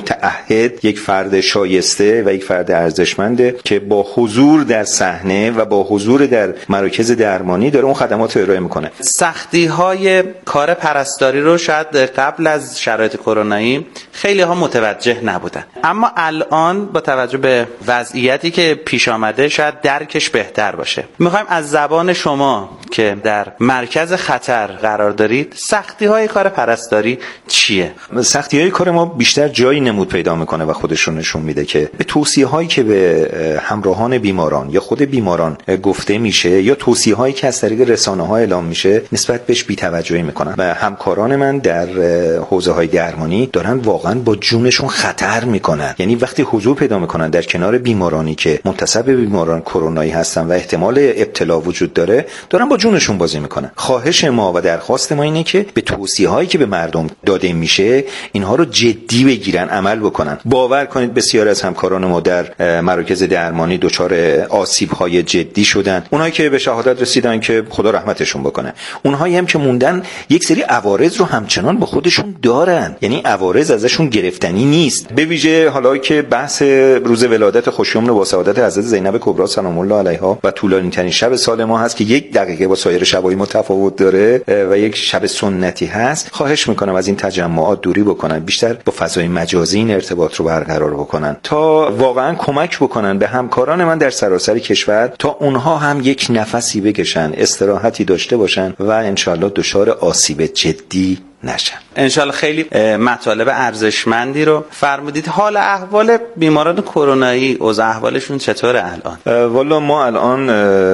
متعهد، یک فرد شایسته و یک فرد ارزشمنده که با حضور در صحنه و با حضور در مراکز درمانی داره اون خدمات رو ارائه میکنه. سختی‌های کار پرستاری رو شاید قبل از شرایط کرونایی خیلی ها متوجه نبودن، اما الان با توجه به وضعیتی که پیش آمده شاید درکش بهتر باشه. میخوایم از زبان شما که در مرکز خطر قرار دارید، سختی‌های کار پرستاری چیه؟ سختی‌های کار ما بیشتر جایی نمود پیدا میکنه و خودش رو نشون میده که به توصیه‌هایی که به همراهان بیماران یا خود بیماران گفته میشه یا توصیه‌هایی که از طریق رسانه‌ها اعلام میشه نسبت بهش بی‌توجهی میکنن و همکاران من در حوزه‌های درمانی دارن واقعا با جونشون خطر میکنن. یعنی وقتی حضور پیدا میکنن در کنار بیمارانی که منتسب به بیماران کرونایی هستن و احتمال ابتلا وجود داره، دارن با جونشون بازی میکنن. خواهش ما و درخواست ما اینه که به توصیه‌هایی که به مردم داده میشه اینها رو جدی بگیرن، عمل بکنن. باور کنید بسیار از همکاران ما در مراکز درمانی دچار آسیب‌های جدی شدن. اونایی که به شهادت رسیدن که خدا رحمتشون بکنه، اونهایی هم که موندن یک سری عوارض رو همچنان با خودشون دارن، یعنی عوارض ازشون گرفتنی نیست. به ویژه حالا که بحث روز ولادت خوشیوم رو با سعادت حضرت زینب کبری سلام الله علیها و طولانی ترین شب سال ما هست که 1 دقیقه با سایر شبای ما تفاوت داره و یک شب سنتی هست، خواهش میکنم از این تجمعات دوری بکنن، بیشتر با فضای مجازی این ارتباط رو برقرار بکنن تا واقعا کمک بکنن به همکاران من در سراسر کشور تا اونها هم یک نفسی بکشن، استراحتی داشته باشن و انشالله دچار آسیب جدی نشن. انشالله. خیلی مطالب ارزشمندی رو فرمودید. حال احوال بیماران کرونایی، اوضاع احوالشون چطوره الان؟ والا ما الان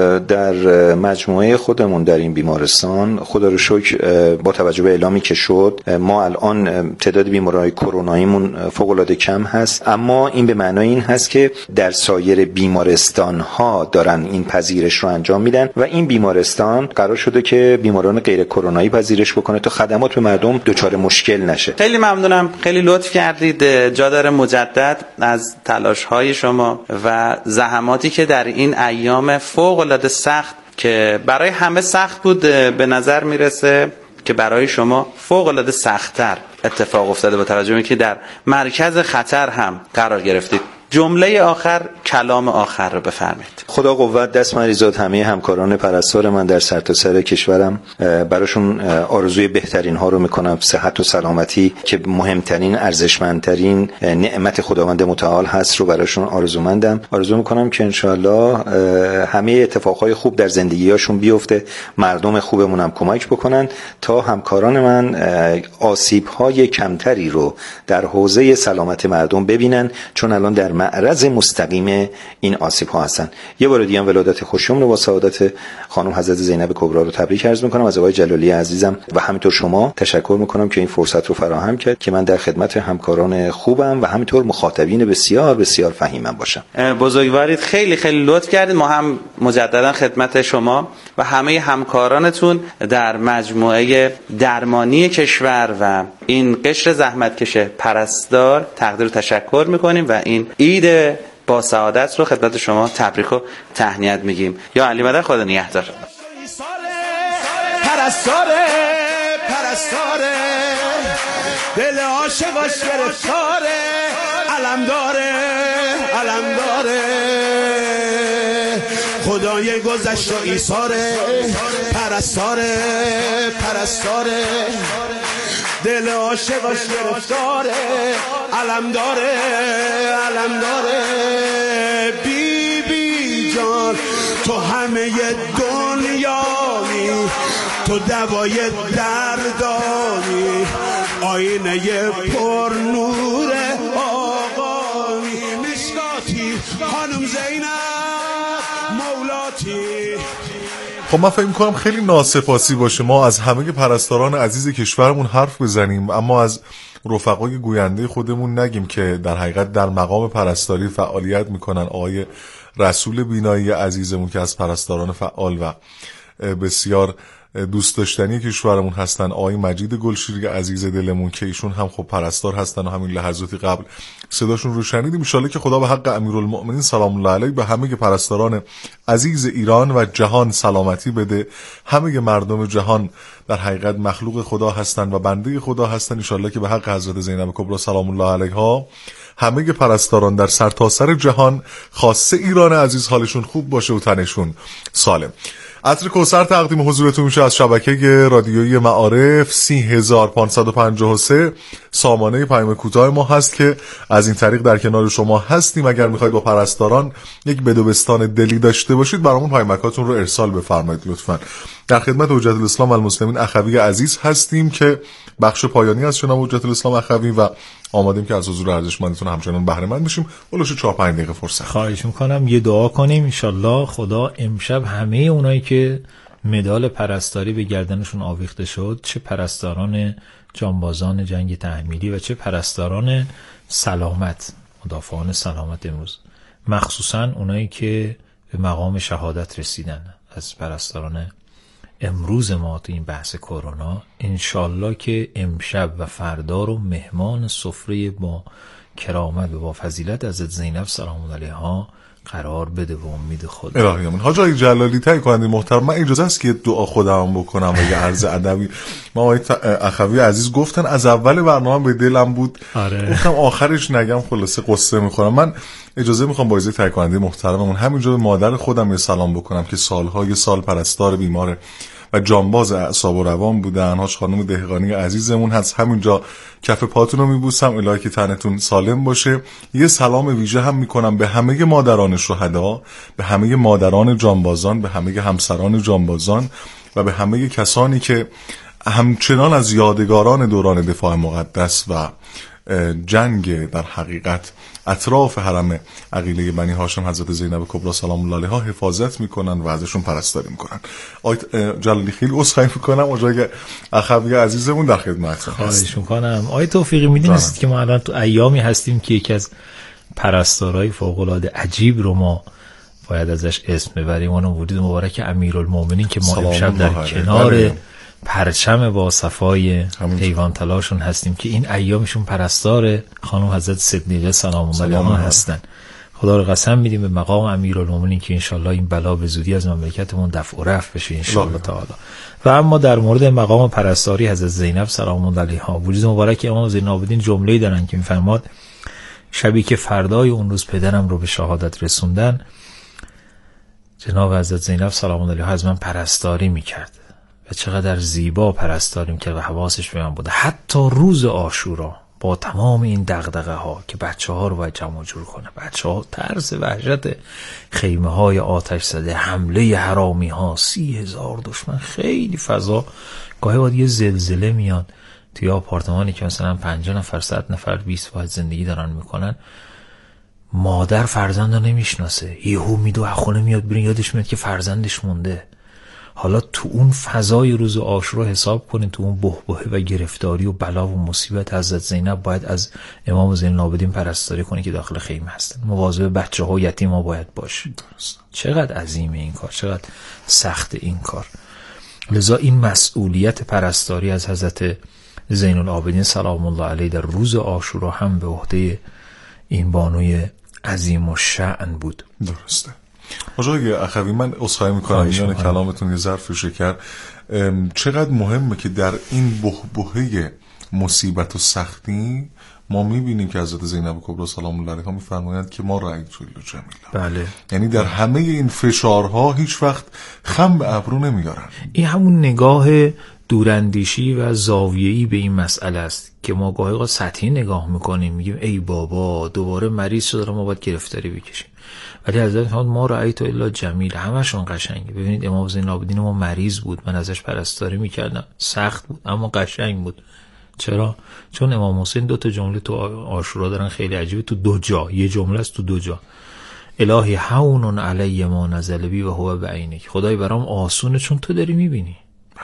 در مجموعه خودمون در این بیمارستان خدا رو شکر با توجه به اعلامی که شد ما الان تعداد بیماران کروناییمون فوق العاده کم هست، اما این به معنای این هست که در سایر بیمارستان ها دارن این پذیرش رو انجام میدن و این بیمارستان قرار شده که بیماران غیر کرونایی پذیرش بکنه تا خدمات به مردم دچار مشکل نشه. خیلی ممنونم، خیلی لطف کردید. جا داره مجدد از تلاش‌های شما و زحماتی که در این ایام فوق‌العاده سخت که برای همه سخت بود به نظر میرسه که برای شما فوق‌العاده سخت‌تر اتفاق افتاده با توجه به اینکه در مرکز خطر هم قرار گرفتید. جمله آخر، کلام آخر رو بفرمایید. خدا قوت دست مریضات همه همکاران پرستار من در سرتاسر کشورم، براشون آرزوی بهترین ها رو میکنم، صحت و سلامتی که مهمترین ارزشمندترین نعمت خداوند متعال هست رو براشون آرزومندم. آرزو میکنم که انشاءالله همه اتفاقهای خوب در زندگیاشون بیفته، مردم خوبمون هم کمک بکنن تا همکاران من آسیب‌های کمتری رو در حوزه سلامت مردم ببینن، چون الان در معرض مستقیم این آسیب‌ها هستن. یه بار دیگه ولادت خوشیوم رو با سعادت خانم حضرت زینب کبری رو تبریک عرض می‌کنم. از آقای جلالی عزیزم و همینطور شما تشکر می‌کنم که این فرصت رو فراهم کرد که من در خدمت همکاران خوبم و همینطور مخاطبین بسیار بسیار فهیمم باشم. بزرگوارید، خیلی خیلی لطف کردید. ما هم مجددا خدمت شما و همه همکارانتون در مجموعه درمانی کشور و این قشر زحمتکش پرستار تقدیر و تشکر می‌کنیم و این عید با سعادت رو خدمت شما تبریک و تهنیت میگیم. یا علی مدد، خدا نگهدار. پرستاره دل عاشقاش گرفتاره، علم داره خدای گذشت و ایثاره، پرستاره دل عاشقاش گرفتاره، علم داره بی بی جان تو همه دنیایی، تو دوای دردانی، آینه پر نور آقایی، مشکاتی خانم زینب مولاتی. خب من فکر می‌کنم خیلی ناسپاسی باشه ما از همه پرستاران عزیز کشورمون حرف بزنیم اما از رفقای گوینده خودمون نگیم که در حقیقت در مقام پرستاری فعالیت میکنن. آقای رسول بینایی عزیزمون که از پرستاران فعال و بسیار دوست داشتنی کشورمون هستن، آقای مجید گلشیری عزیز دلمون که ایشون هم خب پرستار هستن و همین لحظاتی قبل صداشون رو شنیدیم. ان شاءالله که خدا به حق امیرالمؤمنین سلام الله علیه به همه پرستاران عزیز ایران و جهان سلامتی بده. همه مردم جهان در حقیقت مخلوق خدا هستن و بنده خدا هستن. ان شاءالله که به حق حضرت زینب کبری سلام الله علیها همه پرستاران در سرتاسر جهان، خاصه ایران عزیز، حالشون خوب باشه و تنشون سالم. عطر کوثر تقدیم حضورتون میشه از شبکه رادیویی معارف 30553 سامانه پیام کوتاه ما هست که از این طریق در کنار شما هستیم. اگر میخواید با پرستاران یک بدوبستان دلی داشته باشید برامون پیامکاتون رو ارسال بفرمایید لطفاً. در خدمت حجت الاسلام و المسلمین اخوی عزیز هستیم که بخش پایانی از شنو حجت الاسلام اخوی و آمادیم که از حضور ارزشمندتون همچنان بهره مند بشیم. ولوش 4-5 دقیقه فرصت. خواهش میکنم یه دعا کنیم ان شاءالله خدا امشب همه اونایی که مدال پرستاری به گردنشون آویخته شد، چه پرستاران جانبازان جنگ تحمیلی و چه پرستاران سلامت، مدافعان سلامت امروز، مخصوصا اونایی که به مقام شهادت رسیدن از پرستاران امروز ما تو این بحث کرونا، انشالله که امشب و فردا رو مهمان سفره با کرامت و با فضیلت حضرت زینب سلام الله علیها قرار بده و امید خود. الهی آمین. حاج آقای جلالی تایید کنید محترم، من اجازه است که دعا خودم بکنم و یه عرض ادبی. ما آقای اخوی عزیز گفتن از اول برنامه به دلم بود، گفتم آخرش نگم خلاصه قصه میخورم. من اجازه میخوام با اجازه تایید کننده محترممون همینجا به مادر خودم یه سلام بکنم که سالهای سال پرستار بیمار و جانباز اعصاب و روان بودن. حاج خانم دهقانی عزیزمون هست، همینجا کف پاتون رو میبوسم، الهی که تنتون سالم باشه. یه سلام ویژه هم میکنم به همه مادران شهدا، به همه مادران جانبازان، به همه همسران جانبازان و به همه کسانی که همچنان از یادگاران دوران دفاع مقدس و جنگ در حقیقت اطراف حرم عقیله بنی هاشم حضرت زینب کبری سلام الله علیها حفاظت میکنن و ازشون پرستاری میکنن. آقای جلالی خیلی عذرخواهی میکنم، آقای اخوی عزیزمون در خدمتتون. خواهش میکنم. آقای توفیقی میدونید که ما الان تو ایامی هستیم که یکی از پرستارای فوق العاده عجیب رو ما باید ازش اسم ببریم، اون ورود مبارک امیرالمومنین که ما امشب در کنار پرچم با صفای حیوان تلاشون هستیم که این ایامشون پرستار خانم حضرت صدیقه سلام الله علیها هستن. خدا رو قسم میدیم به مقام امیرالمومنین که انشالله این بلا به زودی از مملکتمون دفع و رفع بشه انشالله تعالی. و اما در مورد مقام پرستاری حضرت زینب سلام الله علیها، وجود مبارک امام زین العابدین جمله‌ای دارن که میفرماد شبی که فردای اون روز پدرم رو به شهادت رسوندن، جناب حضرت زینب سلام الله علیها از من پرستاری میکرد و چقدر زیبا پرستاری میکرد و حواسش به من بوده. حتی روز عاشورا با تمام این دغدغه ها که بچه ها رو باید جمع جور کنه، بچه ها ترس وحشت خیمه های آتش زده، حمله حرامی ها، 30,000 دشمن، خیلی فضا. گاهی باید یه زلزله میاد توی آپارتمانی که مثلا 50 نفر 100 نفر 20 واحد زندگی دارن میکنن، مادر فرزند رو نمیشناسه، یهو میدو خونه میاد بیرون، یادش میاد که فرزندش مونده. حالا تو اون فضای روز عاشورا حساب کنین، تو اون بحبوحه و گرفتاری و بلا و مصیبت، حضرت زینب باید از امام زین العابدین پرستاری کنه که داخل خیمه هستن، مواظب بچه‌ها و یتیم‌ها باید باشه. چقدر عظیمه این کار، چقدر سخت این کار. لذا این مسئولیت پرستاری از حضرت زین العابدین سلام الله علیه در روز عاشورا هم به عهده این بانوی عظیم و شأن بود. درسته. آقای اخوی من عذرخواهی میکنم میان کلامتون یه ظرف شکر، چقدر مهمه که در این بحبوحه مصیبت و سختی ما میبینیم که حضرت زینب کبری سلام الله علیها میفرمایند که ما رأیت الجمیل. بله. یعنی در همه این فشارها هیچ وقت خم به ابرو نمیارن. این همون نگاه دوراندیشی و زاویه‌ای به این مسئله است که ما گاهی سطحی نگاه میکنیم، میگیم ای بابا دوباره مریض شده ما باید گرفتاری بکشیم، ولی حضرت ما رأیت الا جمیل، همشون قشنگه. ببینید امام زین العابدین ما مریض بود، من ازش پرستاری میکردم، سخت بود اما قشنگ بود. چرا؟ چون امام حسین 2 جمله تو عاشورا دارن خیلی عجیبه، تو 2 جا، یه جمله است تو 2 جا. الهی هون علی ما نزل بی و هو بعینک، خدای برام آسونه چون تو داری میبینی،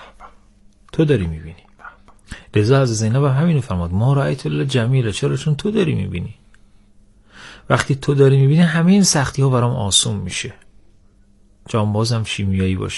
تو داری میبینی. لذا از زینب همینو فرمود ما رأیت الا جمیل، چرا؟ چون تو داری میبینی. وقتی تو داری میبینی همه این سختی ها برام آسون میشه. جانبازم شیمیایی باشه،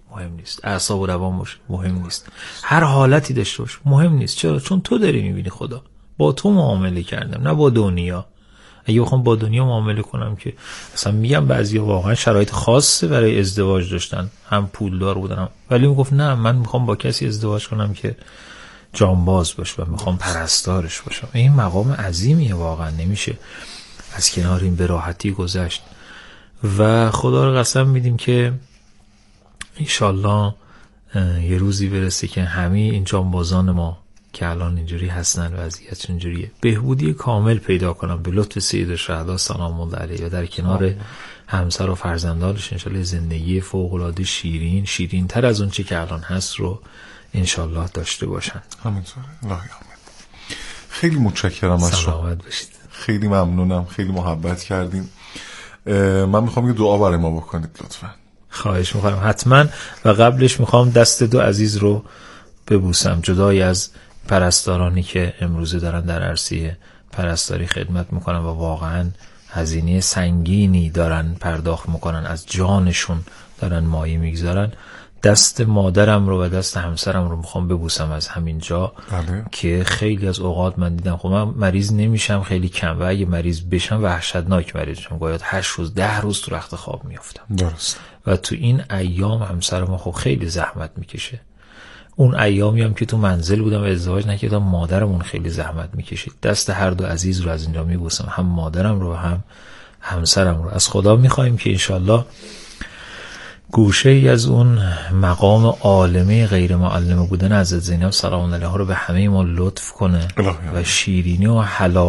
مهم نیست. اعصاب و روان باشه مهم نیست. هر حالتی داشته باشه مهم نیست. چرا؟ چون تو داری میبینی خدا. با تو معامله کردم نه با دنیا. اگه بخوام با دنیا معامله کنم که اصلا میگم بعضیا واقعا شرایط خاصه برای ازدواج داشتن، هم پولدار بودن ولی میگفت نه من میخوام با کسی ازدواج کنم که جانباز باشه و میخوام پرستارش باشم. این مقام عظیمیه واقعا، نمیشه از کنار این به راحتی گذشت. و خدا رو قسم میدیم که انشالله یه روزی برسه که همه این جانبازان ما که الان اینجوری هستن وضعیت اینجوریه بهبودی کامل پیدا کنن به لطف سید الشهدا سلام الله علیه و در کنار همسر و فرزندانش انشالله زندگی فوق‌العاده شیرین تر از اون چه که الان هست رو انشالله داشته باشن. همینطوره. الله آمین. خیلی متشکرم از شما. سلامت باشید. خیلی ممنونم، خیلی محبت کردیم. من میخوام یه دعا برای ما بکنید لطفا. خواهش میکنم حتما. و قبلش میخوام دست دو عزیز رو ببوسم، جدای از پرستارانی که امروزه دارن در عرصه پرستاری خدمت میکنن و واقعا هزینه سنگینی دارن پرداخت میکنن، از جانشون دارن مایه میگذارن. دست مادرم رو و دست همسرم رو میخوام ببوسم از همین جا. بله. که خیلی از اوقات من دیدم خب من مریض نمیشم خیلی کم و اگه مریض بشم وحشتناک مریض میشم، گاهی 8 روز 10 روز تو رخت خواب میافتم. درست. و تو این ایام همسر ما خب خیلی زحمت میکشه. اون ایامی هم که تو منزل بودم و ازدواج نکردم مادرمون خیلی زحمت میکشید. دست هر دو عزیز رو از اینجا میبوسم، هم مادرم رو هم همسرم رو. از خدا میخوایم که انشالله گوشه ای از اون مقام عالمه غیر معلمه بودن حضرت زینب سلام الله علیها رو به همه ما لطف کنه و شیرینی و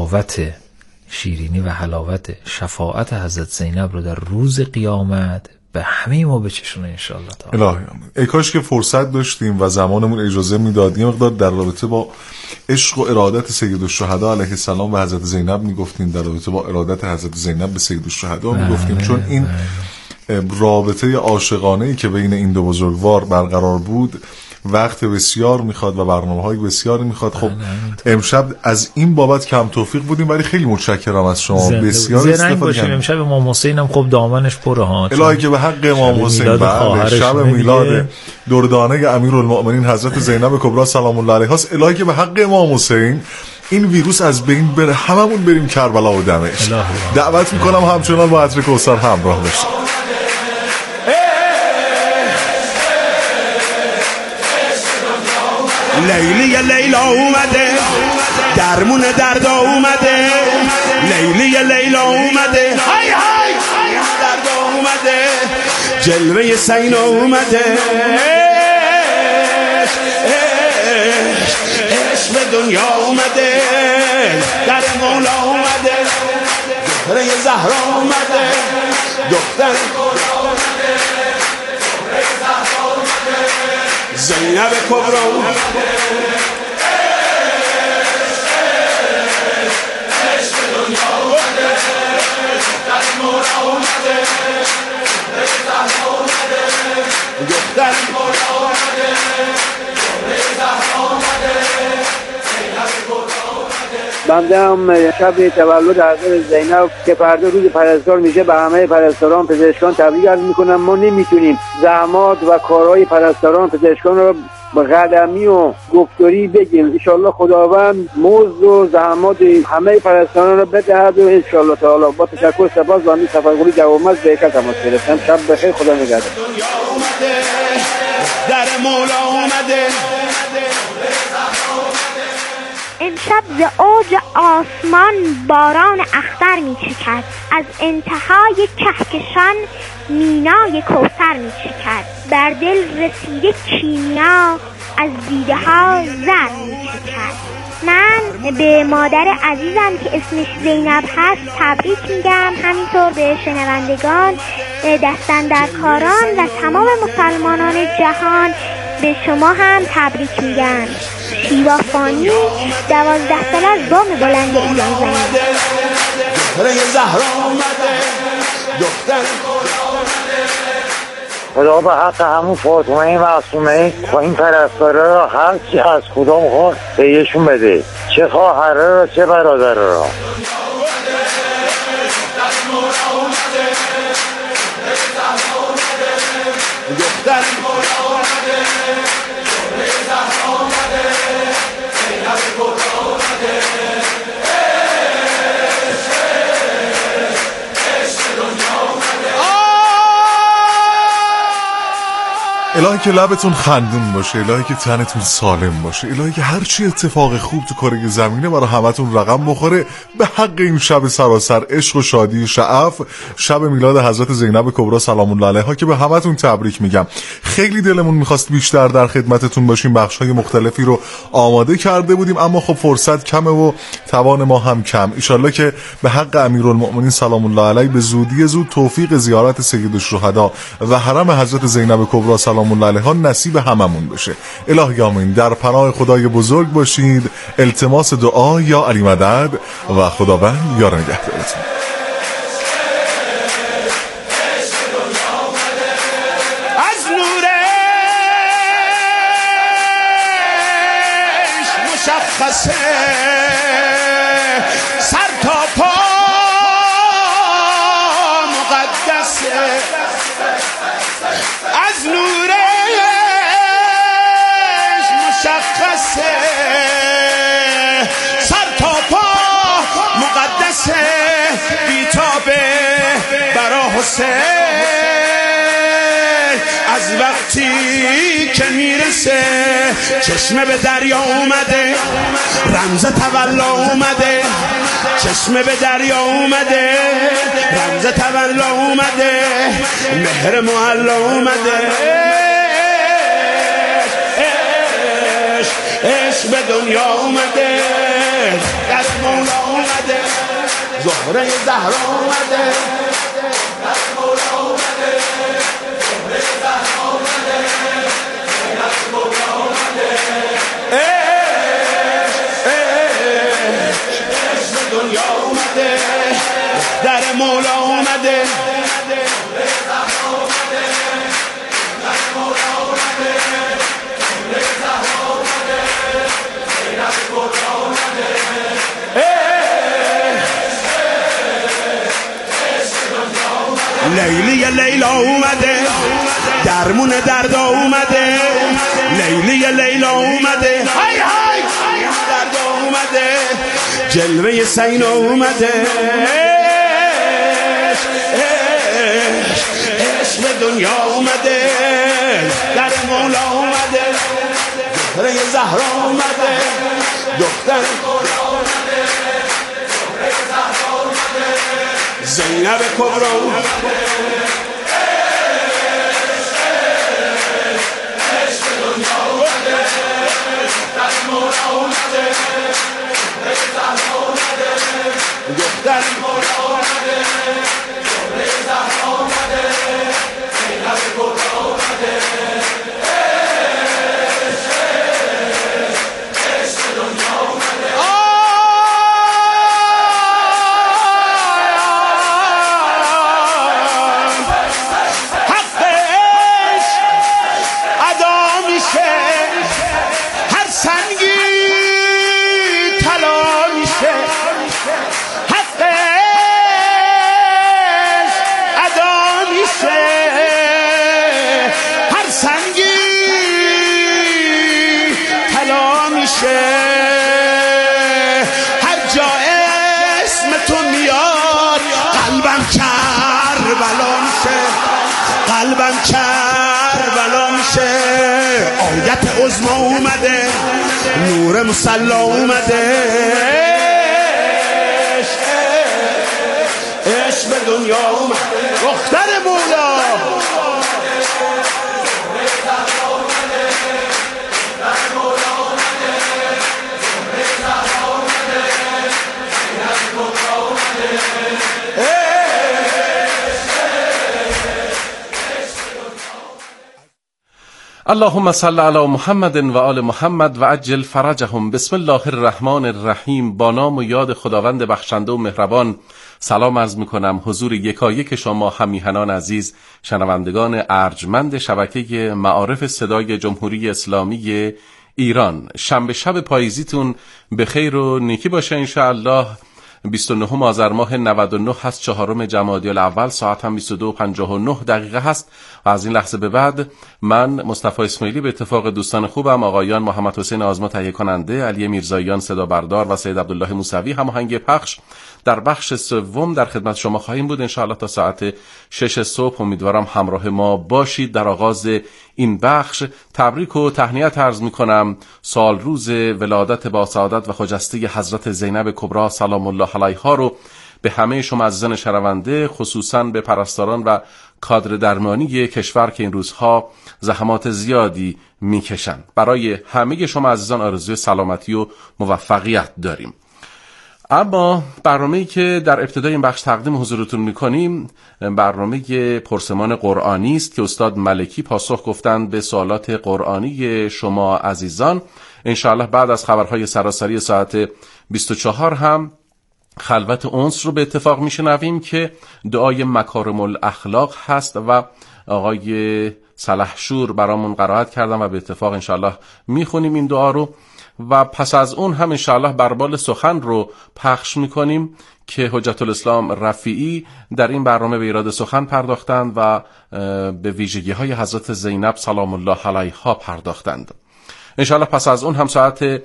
حلاوت شفاعت حضرت زینب رو در روز قیامت به همه ما بچشونه انشالله تعالی. الهی آمین. ای کاش که فرصت داشتیم و زمانمون اجازه میداد یه مقدار در رابطه با عشق و ارادت سید الشهدا علیه السلام و حضرت زینب میگفتیم، در رابطه با ارادت حضرت زینب به سید الشهدا میگفتیم، چون این رابطه عاشقانه‌ای که بین این دو بزرگوار برقرار بود وقت بسیار میخواد و برنامه‌های بسیاری میخواد. خب امشب از این بابت کم توفیق بودیم ولی خیلی متشکرم از شما. بسیار استفاده کردیم. امشب امام حسین هم خب دامنش پره ها. الهی که به حق امام حسین بله شب میلاد دردانه امیرالمؤمنین حضرت زینب کبری سلام الله علیها است. الهی که به حق امام حسین این ویروس از بین بره، هممون بریم کربلا و دمشق. دعوت میکنم همچنان با عطر کوثر همراه بشید. لیلی لیلا اومده درمون دردا اومده، لیلی لیلا اومده های های دردا اومده، جلوه سینا اومده، عشق به دنیا اومده، در مولا اومده، دختر زهرا اومده، دختر زینب کبری اومده، عشق دنیا اومده، در مولا اومده، زهرا اومده، دختر مولا اومده، زهرا اومده، زینب کبری اومده. بنده هم شب تولد حضرت زینب که فردا روز پرستار میشه به همه پرستاران پزشکان تبریک عرض میکنم. ما نمیتونیم زحمات و کارهای پرستاران پزشکان رو به قدمی و گفتاری بگیم. انشالله خداوند مزد و زحمات همه پرستاران رو بدهد و انشالله تعالی با تشکر سپاس و همین تفکری دوامت به اکت تماس گرفتم. شب بخیر، خدا نگهدار. در مولا اومده. امشب ز اوج آسمان باران اختر می چکد، از انتهای کهکشان مینای کوثر می چکد، بر دل رسیده کیمیا از دیده ها زر می چکد. من به مادر عزیزم که اسمش زینب هست تبریک میگم، همینطور به شنوندگان دستاندرکاران و تمام مسلمانان جهان به شما هم تبریک میگم. شیوا فانی 12 ساله از بام بلند ایران زمین. خدا به حق همون فاطمه معصومه با این پرستاره را هر چی از خدا میخواد به یشون بده، چه خواهره را چه برادره را. دختر مولا اومده زهرا اومده زینب کبرا اومده عشق دنیا اومده. الهی که لبتون خندون باشه، الهی که تنتون سالم باشه، الهی که هرچی اتفاق خوب تو کره زمینه برای همتون رقم بخوره به حق این شب سراسر عشق و شادی شعف، شب میلاد حضرت زینب کبرا سلام الله علیها که به همتون تبریک میگم. خیلی دلمون میخواست بیشتر در خدمتتون باشیم، بخشای مختلفی رو آماده کرده بودیم اما خب فرصت کمه و توان ما هم کم. ایشالله که به حق امیرالمؤمنین سلام الله علیه به زودی زود توفیق زیارت سید الشهدا و حرم حضرت زینب کبرا سلام الله علیها نصیب هممون بشه. الهی آمین. در پناه خدای بزرگ باشید. التماس دعا یا علی مدد و خداوند یار نگهدارتون. از نورش مشخصه سر تا پا مقدسه، از نورش مشخصه سر تا پا مقدسه، بیتابه برا حسین از وقتی که میرسه، چشمه به دریا اومده رمز تولا اومده، چشمه به دریا اومده رمز تولا اومده، مهر معلا اومده، عشق به دنیا اومده، از مولا اومده، زهره زهرا اومده، از مولا اومده، زهره زهرا اومده، از مولا اومده، عشق به دنیا اومده، در مولا اومده، زهرا اومده، از مولا اومده، زهرا اومده، از مولا اومده، لیلی لیلا اومده، درمون دردا اومده، لیلی لیلا اومده، های های دردا اومده، جلوه سینا اومده، عشق دنیا اومده، در مولا اومده، زهره زهرا اومده، دختر مولا اومده، زهره زهرا اومده، زینب کبرا اومده، عشق دنیا اومده، در مولا اومده، زهره زهرا اومده، دختر مولا اومده، زهره زهرا اومده، زینب کبرا اومده، عشق دنیا اومده. هر جا اسم تو میاد قلبم کربلا میشه، قلبم کربلا میشه، آیت عظما اومده، نور مصلا اومده، عشق به دنیا اومده، دختر مولا اللهم صل علی محمد و آل محمد و عجل فرجهم. بسم الله الرحمن الرحیم. با نام و یاد خداوند بخشنده و مهربان سلام عرض میکنم حضور یکایک شما همیهنان عزیز، شنوندگان ارجمند شبکه معارف صدای جمهوری اسلامی ایران. شنبه شب پاییزیتون به خیر و نیکی باشه انشاءالله. 29 آذر ماه 99 هست، 4 جمادی الاول، ساعت هم 22:59 هست و از این لحظه به بعد من مصطفی اسماعیلی به اتفاق دوستان خوبم آقایان محمد حسین آزما تهیه کننده، علی میرزاییان صدا بردار و سید عبدالله موسوی هماهنگ پخش در بخش سوم در خدمت شما خواهیم بود ان شاء الله تا ساعت 6 صبح. امیدوارم همراه ما باشید. در آغاز این بخش تبریک و تهنیت عرض می‌کنم سال روز ولادت با سعادت و خجسته حضرت زینب کبری سلام الله علیها رو به همه شما عزیزان شنونده، خصوصا به پرستاران و کادر درمانی کشور که این روزها زحمات زیادی میکشند. برای همه شما عزیزان آرزوی سلامتی و موفقیت داریم. اما برنامه‌ای که در ابتدای این بخش تقدیم حضورتون می‌کنیم برنامه پرسمان قرآنی است که استاد ملکی پاسخ گفتند به سوالات قرآنی شما عزیزان. انشاءالله بعد از خبرهای سراسری ساعت 24 هم خلوت انس رو به اتفاق میشنویم که دعای مکارم الاخلاق هست و آقای سلحشور برامون قرائت کردن و به اتفاق انشاءالله میخونیم این دعا رو و پس از اون هم انشاءالله بربال سخن رو پخش میکنیم که حجت الاسلام رفیعی در این برنامه به ایراد سخن پرداختند و به ویژگی های حضرت زینب سلام الله علیها پرداختند. انشاءالله پس از اون هم ساعت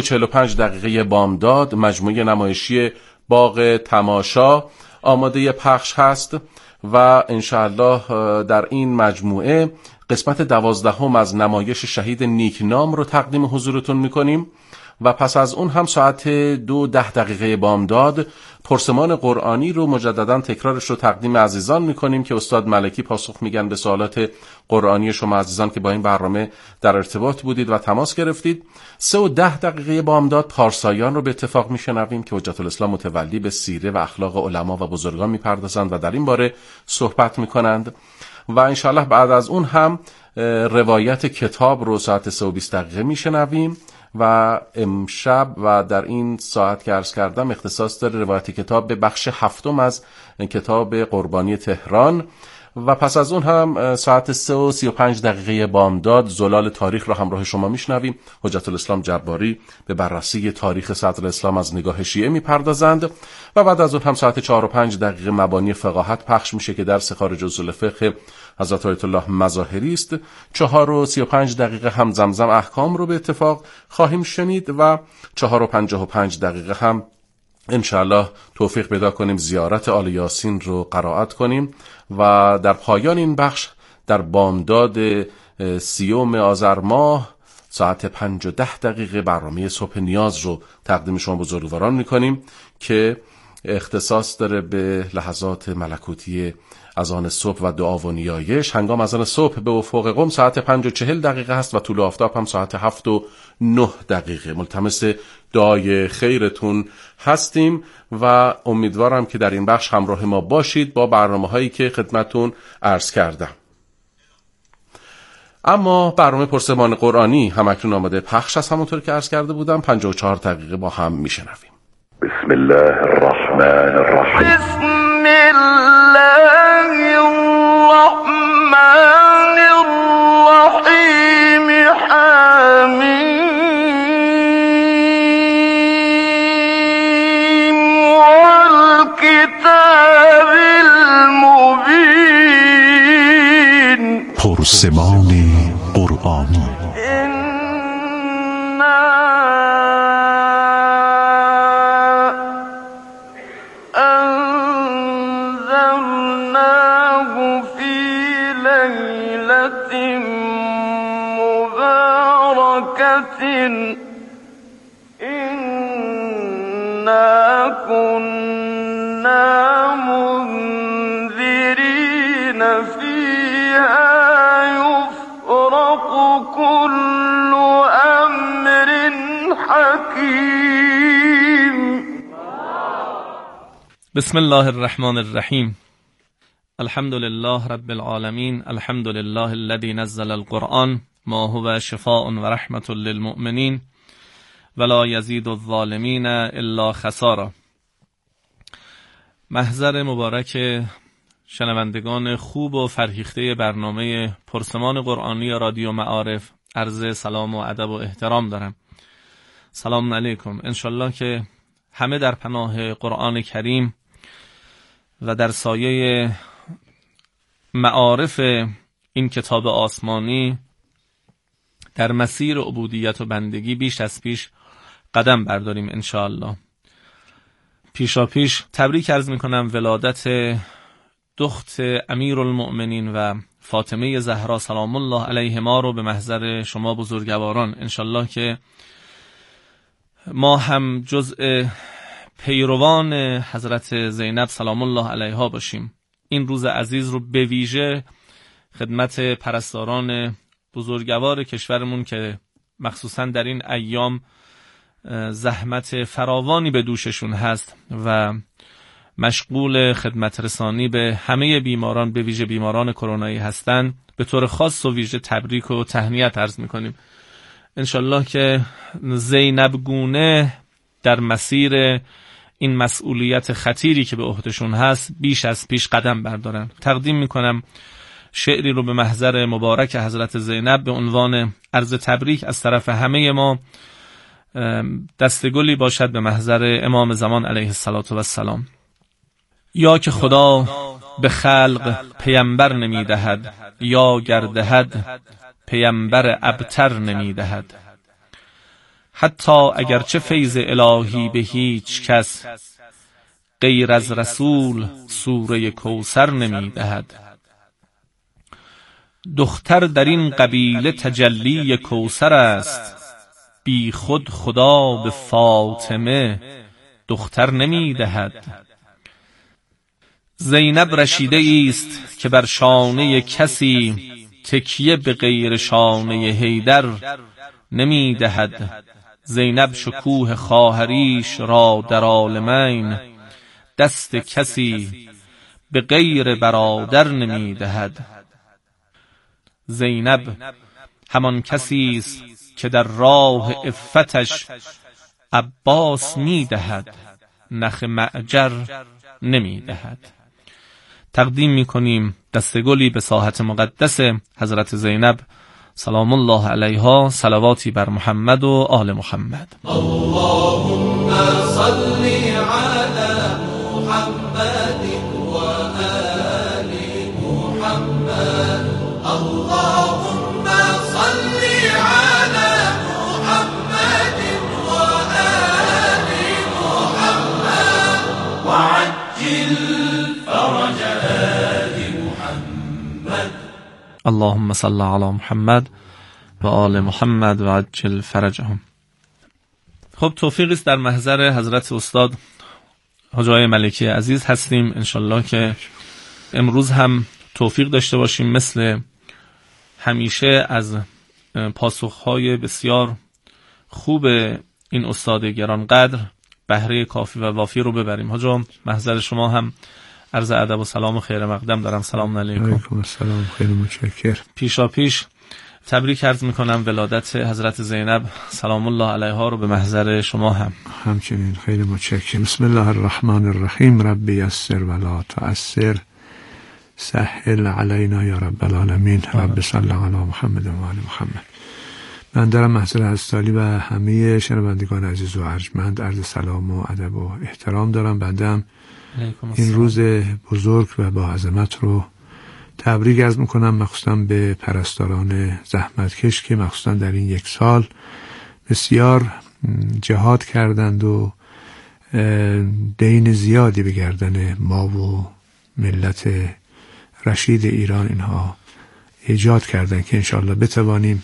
1:45 بامداد مجموعه نمایشی باغ تماشا آماده پخش هست و انشاءالله در این مجموعه قسمت 12 از نمایش شهید نیکنام رو تقدیم حضورتون میکنیم و پس از اون هم ساعت 2:10 بامداد پرسمان قرآنی رو مجددا تکرارش رو تقدیم عزیزان میکنیم که استاد ملکی پاسخ میگن به سوالات قرآنی شما عزیزان که با این برنامه در ارتباط بودید و تماس گرفتید. 3:10 بامداد پارسایان رو به اتفاق میشنویم که حجت الاسلام متولی به سیره و اخلاق علما و بزرگان میپردازند و در این باره صحبت میکنند و انشاءالله بعد از اون هم روایت کتاب رو ساعت 3:20 میشنویم و امشب و در این ساعت که عرض کردم اختصاص داره روایت کتاب به بخش 7 از کتاب قربانی تهران و پس از اون هم ساعت 3:35 بامداد زلال تاریخ رو همراه شما میشنویم. حجت الاسلام جباری به بررسی تاریخ صدر اسلام از نگاه شیعه میپردازند و بعد از اون هم ساعت 4:05 مبانی فقاهت پخش میشه که درس خارج اصول فقه حضرت آیت الله مظاهری است. 4:35 هم زمزم احکام رو به اتفاق خواهیم شنید و 4:55 هم انشاءالله توفیق پیدا کنیم زیارت آل یاسین رو قرائت کنیم و در پایان این بخش در بامداد 30 آذر ماه ساعت 5:10 برنامه صبح نیاز رو تقدیم شما بزرگواران میکنیم که اختصاص داره به لحظات ملکوتی اذان صبح و دعا و نیایش. هنگام اذان صبح به افق قم ساعت 5:40 هست و طول آفتاب هم ساعت 7:09. ملتمس دعای خیرتون هستیم و امیدوارم که در این بخش همراه ما باشید با برنامه‌هایی که خدمتون عرض کردم. اما برنامه پرسمان قرآنی همکنون آماده پخش است. همونطور که عرض کرده بودم 54 با هم میشنویم. بسم الله الرحمن الرحیم. بسم الله الرحمن الرحیم. حمیم والکتاب المبین. پرسمان قرآنی. إنا كنا منذرين فيها يفرق كل أمر حكيم. بسم الله الرحمن الرحیم. الحمد لله رب العالمین. الحمد لله الذي نزل القرآن ما هو شفاء و رحمت للمؤمنین ولا یزید الظالمین الا خسارا. محضر مبارک شنوندگان خوب و فرهیخته برنامه پرسمان قرآنی رادیو معارف عرض سلام و ادب و احترام دارم. سلام علیکم. انشالله که همه در پناه قرآن کریم و در سایه معارف این کتاب آسمانی در مسیر عبودیت و بندگی بیش از پیش قدم برداریم انشاءالله. پیشا پیش تبریک عرض میکنم ولادت دخت امیرالمؤمنین و فاطمه زهرا سلام الله علیهما رو به محضر شما بزرگواران. انشالله که ما هم جزء پیروان حضرت زینب سلام الله علیها باشیم. این روز عزیز رو به ویژه خدمت پرستاران بزرگوار کشورمون که مخصوصا در این ایام زحمت فراوانی به دوششون هست و مشغول خدمت رسانی به همه بیماران به ویژه بیماران کرونایی هستند، به طور خاص و ویژه تبریک و تهنیت عرض میکنیم. انشالله که زینب گونه در مسیر این مسئولیت خطیری که به عهدهشون هست بیش از پیش قدم بردارن. تقدیم میکنم شعری رو به محضر مبارک حضرت زینب به عنوان عرض تبریک از طرف همه ما، دستگلی باشد به محضر امام زمان علیه السلام. یا که خدا به خلق پیامبر نمیدهد، یا گردهد پیامبر ابتر نمیدهد. حتی اگرچه فیض الهی به هیچ کس، غیر از رسول سوره کوثر نمیدهد. دختر در این قبیله تجلی کوثر است، بی خود خدا به فاطمه دختر نمیدهد. زینب رشیده است که بر شانه کسی، تکیه به غیر شانه حیدر نمیدهد. زینب شکوه خواهریش را در عالمین، دست کسی به غیر برادر نمیدهد. زینب همان کسی است که در راه عفتش عباس میدهد، نخ معجر نمیدهد. تقدیم میکنیم دستگلی به ساحت مقدس حضرت زینب سلام الله علیها، صلواتی بر محمد و آل محمد. اللهم صل علی محمد و آل محمد. اللهم صل علی محمد و آل محمد وعجل فرج آل محمد. اللهم صل علی محمد و آل محمد و عجل فرجهم. خب توفیقی است در محضر حضرت استاد حاج آقای ملکی عزیز هستیم. انشالله که امروز هم توفیق داشته باشیم مثل همیشه از پاسخهای بسیار خوب این استاد گرانقدر بهره کافی و وافی رو ببریم. حاجا محضر شما هم عرض ادب و سلام و خیر مقدم دارم. سلام علیکم. علیکم السلام، خیلی متشکرم. پیشا پیش تبریک عرض میکنم ولادت حضرت زینب سلام الله علیها رو به محضر شما هم. همچنین خیلی متشکرم. بسم الله الرحمن الرحیم. رب یسر ولا تعسر، سهل علینا یا رب العالمین. رب صل علی محمد و آل محمد. من در محضر حضرت علی و همه شنوندگان عزیز و ارجمند عرض سلام و ادب و احترام دارم. بنده این روز بزرگ و با عظمت رو تبریک عرض میکنم، مخصوصا به پرستاران زحمتکش که مخصوصا در این یک سال بسیار جهاد کردند و دین زیادی به گردن ما و ملت رشید ایران اینها ایجاد کردند که انشاءالله بتوانیم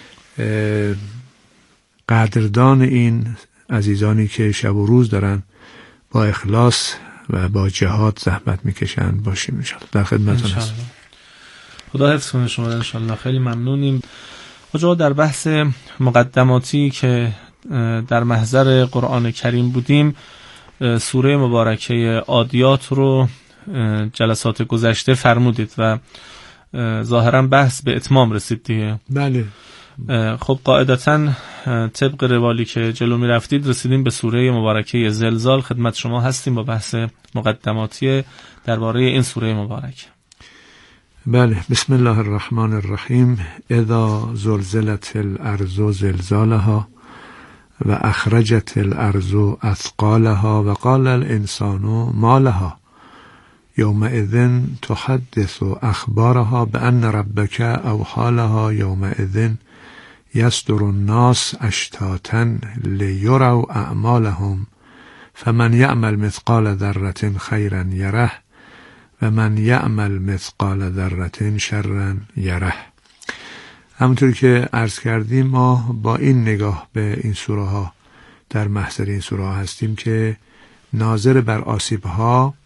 قدردان این عزیزانی که شب و روز دارن با اخلاص و با جهاد زحمت میکشن باشیم انشاءالله. در خدمتتون هستم. خدا حفظ کنه شما انشاءالله. خیلی ممنونیم. حاجا در بحث مقدماتی که در محضر قرآن کریم بودیم، سوره مبارکه عادیات رو جلسات گذشته فرمودید و ظاهرا بحث به اتمام رسید دیگه. بله. خب قاعدتاً طبق روالی که جلو می رفتید رسیدیم به سوره مبارکه زلزال. خدمت شما هستیم با بحث مقدماتی درباره این سوره مبارک. بله. بسم الله الرحمن الرحیم. اذا زلزلت الارض زلزالها و اخرجت الارض اثقالها و قال الانسان ما لها یومئذ تحدث اخبارها بان ربک اوحی لها یومئذ یصدر الناس اشتاتا لیروا اعمالهم فمن یعمل مثقال ذره خیرا یره و من یعمل مثقال ذره شرا یره. همونطور که عرض کردیم ما با این نگاه به این سوره ها در محضر این سوره ها هستیم که ناظر بر آسیب ها